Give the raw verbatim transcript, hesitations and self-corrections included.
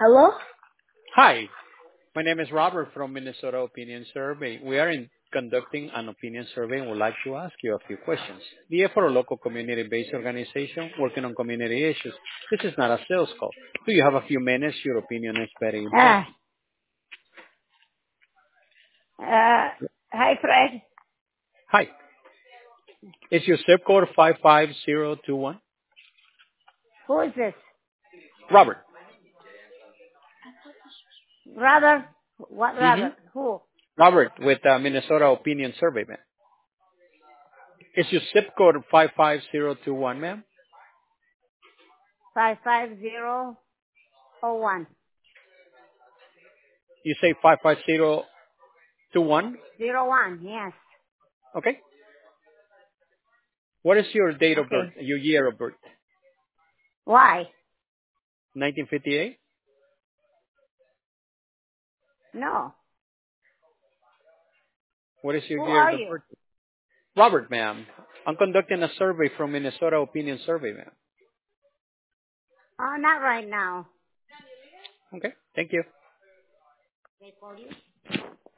Hello? Hi, my name is Robert from Minnesota Opinion Survey. We are in conducting an opinion survey and would like to ask you a few questions. D F for a local community-based organization working on community issues. This is not a sales call. Do you have a few minutes? Your opinion is very Uh, important. uh, hi, Fred. Hi, is your zip code five five zero two one? Who is this? Robert. Brother? What Mm-hmm. brother? Who? Robert with uh, Minnesota Opinion Survey, ma'am. Is your zip code five five zero two one, ma'am? Five five zero oh one. You say five five zero two one? Zero one, yes. Okay. What is your date of birth, Okay. your year of birth? Why? nineteen fifty-eight? No. What is your Who year are of you? birth? Robert, ma'am. I'm conducting a survey from Minnesota Opinion Survey, ma'am. Oh, not right now. Okay. Thank you. They call you?